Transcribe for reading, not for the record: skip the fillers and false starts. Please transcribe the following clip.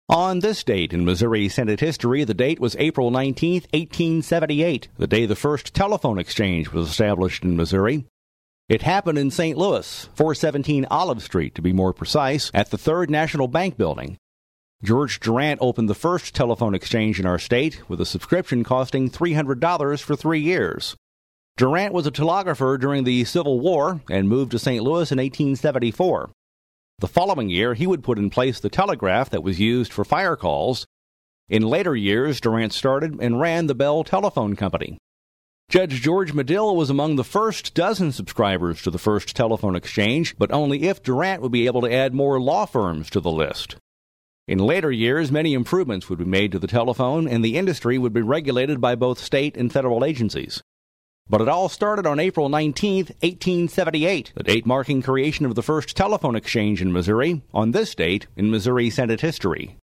On this date in Missouri Senate history, the date was April 19, 1878, the day the first telephone exchange was established in Missouri. It happened in St. Louis, 417 Olive Street to be more precise, at the Third National Bank building. George Durant opened the first telephone exchange in our state, with a subscription costing $300 for 3 years. Durant was a telegrapher during the Civil War and moved to St. Louis in 1874. The following year, he would put in place the telegraph that was used for fire calls. In later years, Durant started and ran the Bell Telephone Company. Judge George Medill was among the first dozen subscribers to the first telephone exchange, but only if Durant would be able to add more law firms to the list. In later years, many improvements would be made to the telephone, and the industry would be regulated by both state and federal agencies. But it all started on April 19, 1878, the date marking creation of the first telephone exchange in Missouri, on this date in Missouri Senate history.